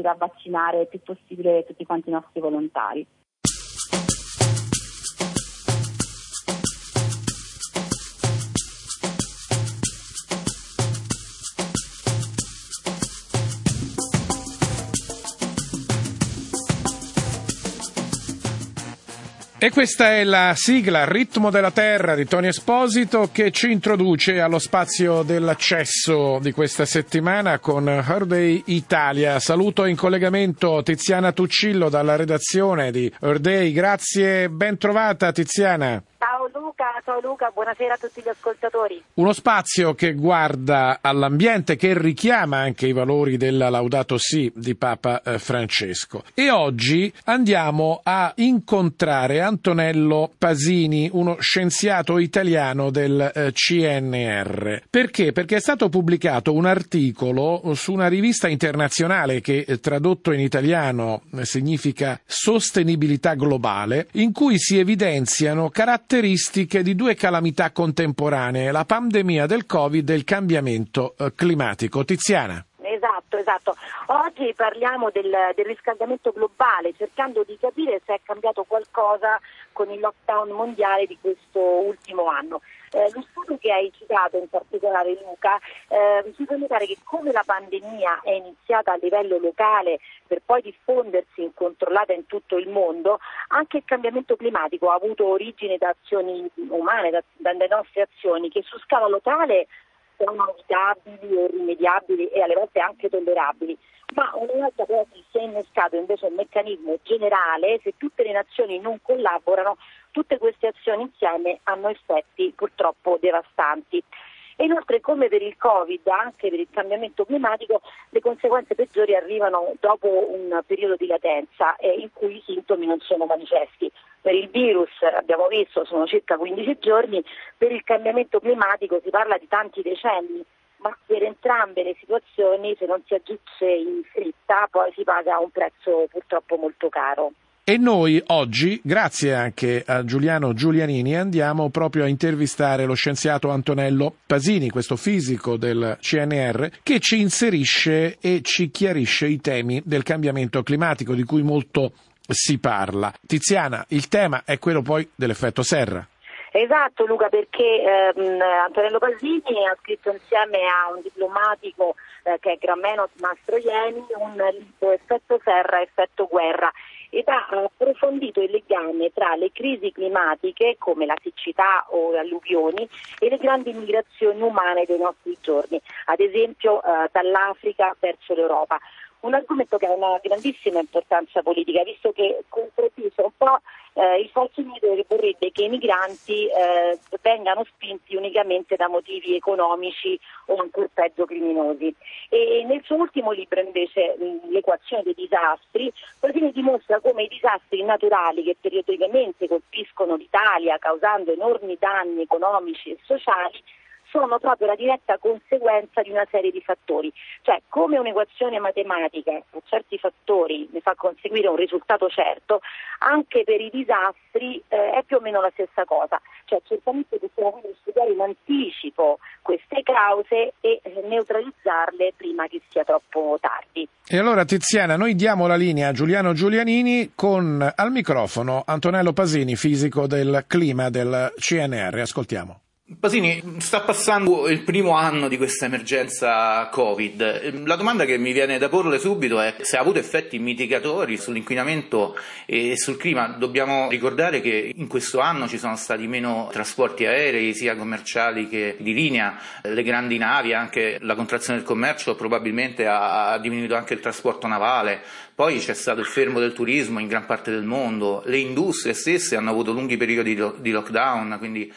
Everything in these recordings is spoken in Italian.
riuscire a vaccinare il più possibile tutti quanti i nostri volontari. E questa è la sigla Ritmo della Terra di Tony Esposito, che ci introduce allo spazio dell'accesso di questa settimana con Earth Day Italia. Saluto in collegamento Tiziana Tuccillo dalla redazione di Earth Day. Grazie, ben trovata Tiziana. Ciao Luca, buonasera a tutti gli ascoltatori. Uno spazio che guarda all'ambiente, che richiama anche i valori della Laudato Si di Papa Francesco. E oggi andiamo a incontrare Antonello Pasini, uno scienziato italiano del CNR. Perché? Perché è stato pubblicato un articolo su una rivista internazionale che tradotto in italiano significa Sostenibilità Globale, in cui si evidenziano caratteristiche di due calamità contemporanee, la pandemia del Covid e il cambiamento climatico. Tiziana. Esatto. Oggi parliamo del riscaldamento globale, cercando di capire se è cambiato qualcosa con il lockdown mondiale di questo ultimo anno. Lo studio che hai citato, in particolare Luca, ci fa notare che come la pandemia è iniziata a livello locale per poi diffondersi incontrollata in tutto il mondo, anche il cambiamento climatico ha avuto origine da azioni umane, dalle nostre azioni, che su scala locale sono evitabili o rimediabili e alle volte anche tollerabili. Ma una volta che si è innescato invece un meccanismo generale, se tutte le nazioni non collaborano, tutte queste azioni insieme hanno effetti purtroppo devastanti. E inoltre, come per il Covid, anche per il cambiamento climatico, le conseguenze peggiori arrivano dopo un periodo di latenza in cui i sintomi non sono manifesti. Per il virus, abbiamo visto, sono circa 15 giorni, per il cambiamento climatico si parla di tanti decenni, ma per entrambe le situazioni, se non si agisce in fretta, poi si paga un prezzo purtroppo molto caro. E noi oggi, grazie anche a Giuliano Giulianini, andiamo proprio a intervistare lo scienziato Antonello Pasini, questo fisico del CNR, che ci inserisce e ci chiarisce i temi del cambiamento climatico, di cui molto si parla. Tiziana, il tema è quello poi dell'effetto serra. Esatto Luca, perché Antonello Pasini ha scritto insieme a un diplomatico che è Gramenos Mastroianni un libro Effetto serra, effetto guerra, ed ha approfondito il legame tra le crisi climatiche come la siccità o le alluvioni e le grandi migrazioni umane dei nostri giorni, ad esempio dall'Africa verso l'Europa. Un argomento che ha una grandissima importanza politica, visto che concretizza un po' il falso mito che vorrebbe che i migranti vengano spinti unicamente da motivi economici o ancora peggio criminosi. E nel suo ultimo libro invece, L'equazione dei disastri, Pasini dimostra come i disastri naturali che periodicamente colpiscono l'Italia causando enormi danni economici e sociali sono proprio la diretta conseguenza di una serie di fattori. Cioè, come un'equazione matematica a certi fattori ne fa conseguire un risultato certo, anche per i disastri è più o meno la stessa cosa. Cioè, certamente possiamo quindi studiare in anticipo queste cause e neutralizzarle prima che sia troppo tardi. E allora Tiziana, noi diamo la linea a Giuliano Giulianini con al microfono Antonello Pasini, fisico del clima del CNR. Ascoltiamo. Pasini, sta passando il primo anno di questa emergenza Covid. La domanda che mi viene da porle subito è se ha avuto effetti mitigatori sull'inquinamento e sul clima. Dobbiamo ricordare che in questo anno ci sono stati meno trasporti aerei, sia commerciali che di linea, le grandi navi, anche la contrazione del commercio probabilmente ha diminuito anche il trasporto navale. Poi c'è stato il fermo del turismo in gran parte del mondo, le industrie stesse hanno avuto lunghi periodi di lockdown, quindi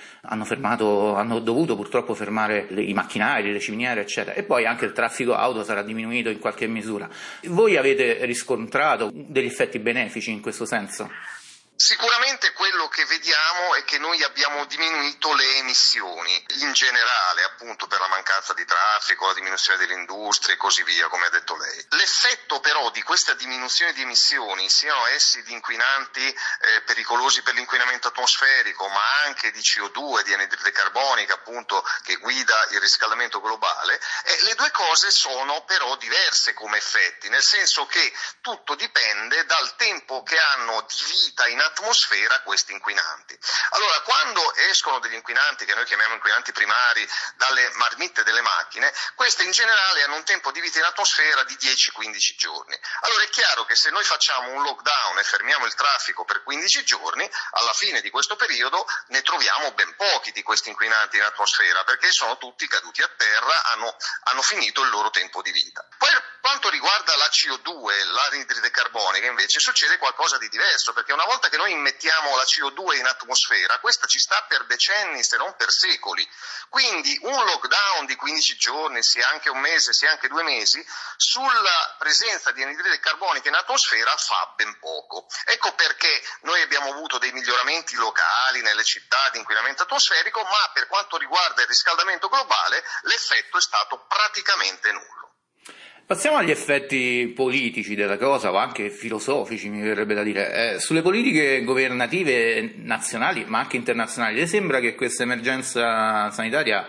hanno dovuto purtroppo fermare i macchinari, le ciminiere, eccetera. E poi anche il traffico auto sarà diminuito in qualche misura. Voi avete riscontrato degli effetti benefici in questo senso? Sicuramente quello che vediamo è che noi abbiamo diminuito le emissioni in generale, appunto per la mancanza di traffico, la diminuzione delle industrie e così via, come ha detto lei. L'effetto però di questa diminuzione di emissioni, siano essi di inquinanti pericolosi per l'inquinamento atmosferico, ma anche di CO2, di anidride carbonica, appunto, che guida il riscaldamento globale, le due cose sono però diverse come effetti, nel senso che tutto dipende dal tempo che hanno di vita in atmosfera questi inquinanti. Allora, quando escono degli inquinanti che noi chiamiamo inquinanti primari dalle marmitte delle macchine, queste in generale hanno un tempo di vita in atmosfera di 10-15 giorni. Allora è chiaro che se noi facciamo un lockdown e fermiamo il traffico per 15 giorni, alla fine di questo periodo ne troviamo ben pochi di questi inquinanti in atmosfera, perché sono tutti caduti a terra, hanno finito il loro tempo di vita. Poi, per quanto riguarda la CO2, l'anidride carbonica, invece succede qualcosa di diverso, perché una volta che noi immettiamo la CO2 in atmosfera, questa ci sta per decenni, se non per secoli. Quindi un lockdown di 15 giorni, sia anche un mese, sia anche 2 mesi, sulla presenza di anidride carbonica in atmosfera fa ben poco. Ecco perché noi abbiamo avuto dei miglioramenti locali nelle città di inquinamento atmosferico, ma per quanto riguarda il riscaldamento globale l'effetto è stato praticamente nullo. Passiamo agli effetti politici della cosa, o anche filosofici, mi verrebbe da dire. Sulle politiche governative nazionali, ma anche internazionali, le sembra che questa emergenza sanitaria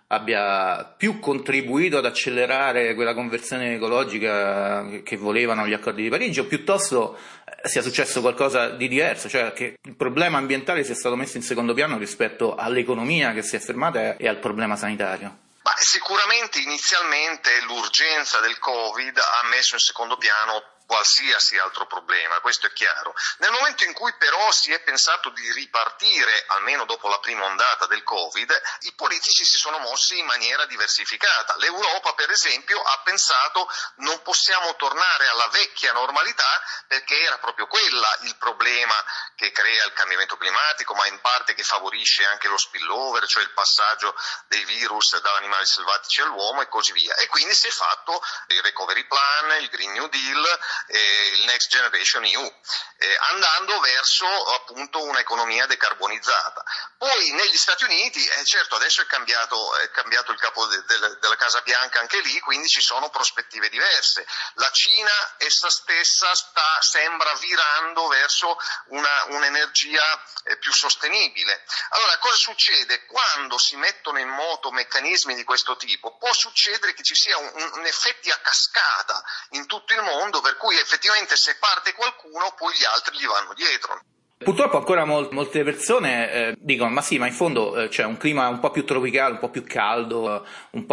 abbia più contribuito ad accelerare quella conversione ecologica che volevano gli accordi di Parigi, o piuttosto sia successo qualcosa di diverso, cioè che il problema ambientale sia stato messo in secondo piano rispetto all'economia che si è fermata e al problema sanitario? Sicuramente inizialmente l'urgenza del Covid ha messo in secondo piano qualsiasi altro problema, questo è chiaro. Nel momento in cui però si è pensato di ripartire, almeno dopo la prima ondata del Covid, i politici si sono mossi in maniera diversificata. L'Europa, per esempio, ha pensato non possiamo tornare alla vecchia normalità perché era proprio quella il problema che crea il cambiamento climatico, ma in parte che favorisce anche lo spillover, cioè il passaggio dei virus dagli animali selvatici all'uomo e così via. E quindi si è fatto il Recovery Plan, il Green New Deal, il Next Generation EU, andando verso appunto un'economia decarbonizzata. Poi negli Stati Uniti, certo adesso è cambiato il capo della Casa Bianca anche lì, quindi ci sono prospettive diverse. La Cina essa stessa sembra virando verso un'energia più sostenibile. Allora cosa succede? Quando si mettono in moto meccanismi di questo tipo, può succedere che ci sia un effetti a cascata in tutto il mondo, per cui effettivamente se parte qualcuno poi gli altri gli vanno dietro. Purtroppo ancora molte persone dicono ma sì, ma in fondo c'è un clima un po' più tropicale, un po' più caldo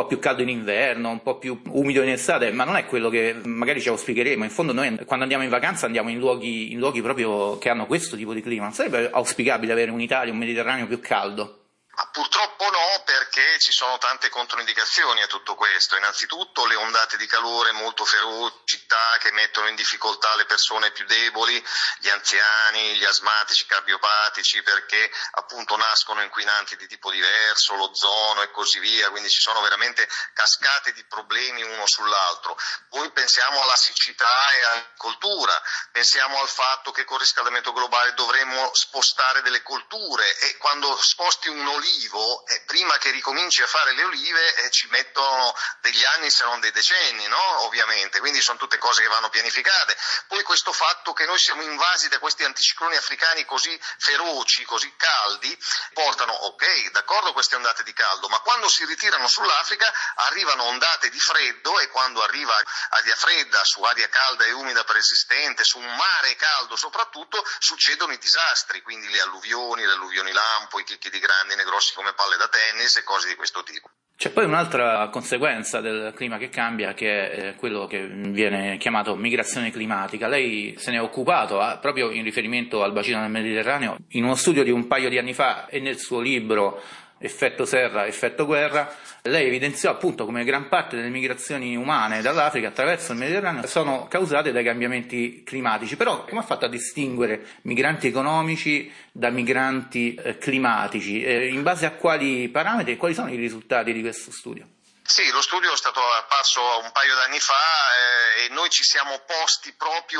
in inverno, un po' più umido in estate, ma non è quello che magari ce lo spiegheremo. In fondo noi quando andiamo in vacanza andiamo in luoghi proprio che hanno questo tipo di clima. Non sarebbe auspicabile avere un'Italia, un Mediterraneo più caldo? Ma purtroppo no, perché ci sono tante controindicazioni a tutto questo. Innanzitutto le ondate di calore molto feroci, città che mettono in difficoltà le persone più deboli, gli anziani, gli asmatici, cardiopatici, perché appunto nascono inquinanti di tipo diverso, l'ozono e così via, quindi ci sono veramente cascate di problemi uno sull'altro. Poi pensiamo alla siccità e all'agricoltura, pensiamo al fatto che con il riscaldamento globale dovremmo spostare delle colture e quando sposti un olivo, prima che ricominci a fare le olive ci mettono degli anni se non dei decenni, no? Ovviamente, quindi sono tutte cose che vanno pianificate. Poi questo fatto che noi siamo invasi da questi anticicloni africani così feroci, così caldi, portano, ok, d'accordo queste ondate di caldo, ma quando si ritirano sull'Africa arrivano ondate di freddo e quando arriva aria fredda su aria calda e umida preesistente, su un mare caldo soprattutto, succedono i disastri, quindi le alluvioni lampo, i chicchi di grandine grossi come palle da tennis e cose di questo tipo. C'è poi un'altra conseguenza del clima che cambia, che è quello che viene chiamato migrazione climatica. Lei se ne è occupato proprio in riferimento al bacino del Mediterraneo in uno studio di un paio di anni fa e nel suo libro Effetto serra, effetto guerra. Lei evidenziò appunto come gran parte delle migrazioni umane dall'Africa attraverso il Mediterraneo sono causate dai cambiamenti climatici. Però come ha fatto a distinguere migranti economici da migranti climatici? In base a quali parametri e quali sono i risultati di questo studio? Sì, lo studio è stato apparso un paio d'anni fa e noi ci siamo posti proprio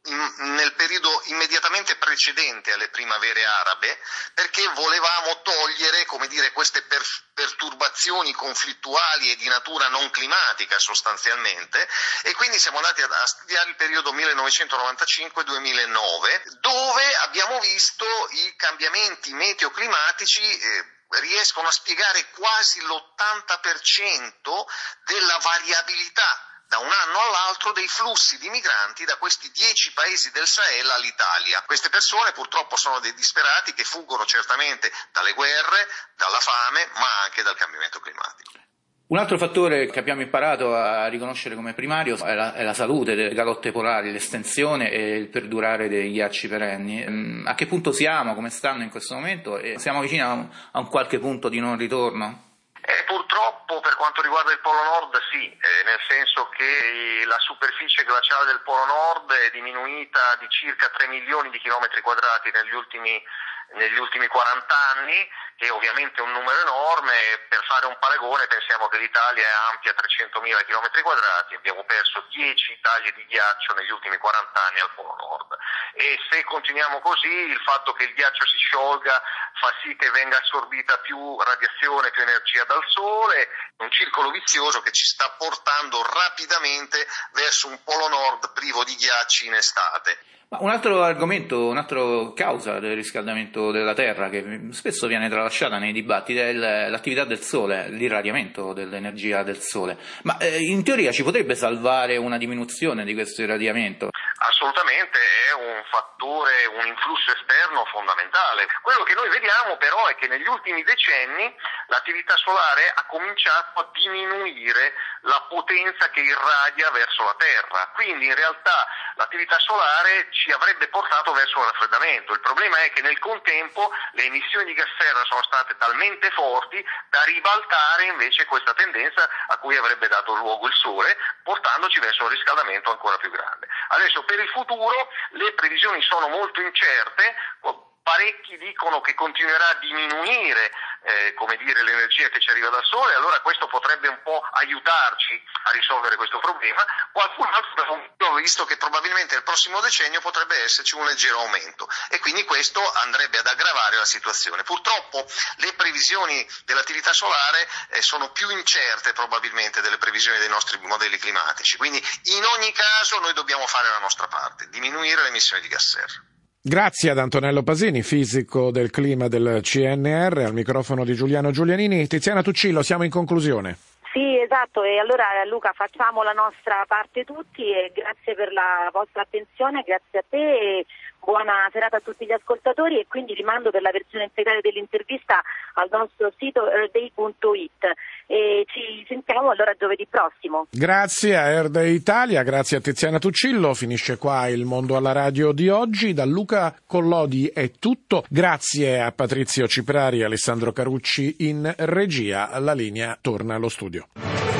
nel periodo immediatamente precedente alle primavere arabe, perché volevamo togliere, queste perturbazioni conflittuali e di natura non climatica sostanzialmente, e quindi siamo andati a studiare il periodo 1995-2009, dove abbiamo visto i cambiamenti meteoclimatici riescono a spiegare quasi l'80% della variabilità da un anno all'altro dei flussi di migranti da questi 10 paesi del Sahel all'Italia. Queste persone purtroppo sono dei disperati che fuggono certamente dalle guerre, dalla fame, ma anche dal cambiamento climatico. Un altro fattore che abbiamo imparato a riconoscere come primario è la salute delle calotte polari, l'estensione e il perdurare dei ghiacci perenni. A che punto siamo, come stanno in questo momento, e siamo vicini a un qualche punto di non ritorno? Purtroppo per quanto riguarda il Polo Nord sì, nel senso che la superficie glaciale del Polo Nord è diminuita di circa 3 milioni di chilometri quadrati negli ultimi 40 anni, che ovviamente è un numero enorme. Per fare un paragone pensiamo che l'Italia è ampia 300.000 chilometri quadrati, abbiamo perso 10 taglie di ghiaccio negli ultimi 40 anni al Polo Nord, e se continuiamo così il fatto che il ghiaccio si sciolga fa sì che venga assorbita più radiazione, più energia dal Sole, un circolo vizioso che ci sta portando rapidamente verso un Polo Nord privo di ghiacci in estate. Ma un altro argomento, un'altra causa del riscaldamento della Terra che spesso viene tralasciata nei dibattiti è l'attività del Sole, l'irradiamento dell'energia del Sole. Ma in teoria ci potrebbe salvare una diminuzione di questo irradiamento? Assolutamente, è un fattore, un influsso esterno fondamentale. Quello che noi vediamo però è che negli ultimi decenni l'attività solare ha cominciato a diminuire la potenza che irradia verso la Terra, quindi in realtà l'attività solare ci avrebbe portato verso un raffreddamento. Il problema è che nel contempo le emissioni di gas serra sono state talmente forti da ribaltare invece questa tendenza a cui avrebbe dato luogo il Sole, portandoci verso un riscaldamento ancora più grande. Adesso per il futuro le previsioni sono molto incerte. Parecchi dicono che continuerà a diminuire l'energia che ci arriva dal Sole, allora questo potrebbe un po' aiutarci a risolvere questo problema. Qualcun altro ha visto che probabilmente nel prossimo decennio potrebbe esserci un leggero aumento, e quindi questo andrebbe ad aggravare la situazione. Purtroppo le previsioni dell'attività solare sono più incerte probabilmente delle previsioni dei nostri modelli climatici, quindi in ogni caso noi dobbiamo fare la nostra parte, diminuire le emissioni di gas serra. Grazie ad Antonello Pasini, fisico del clima del CNR, al microfono di Giuliano Giulianini. Tiziana Tuccillo, siamo in conclusione. Sì, esatto, e allora Luca facciamo la nostra parte tutti, e grazie per la vostra attenzione, grazie a te e buona serata a tutti gli ascoltatori, e quindi rimando per la versione integrale dell'intervista al nostro sito earthday.it, e ci sentiamo allora giovedì prossimo. Grazie a Earthday Italia, grazie a Tiziana Tuccillo. Finisce qua il Mondo alla Radio di oggi. Da Luca Collodi è tutto. Grazie a Patrizio Ciprari e Alessandro Carucci in regia. La linea torna allo studio.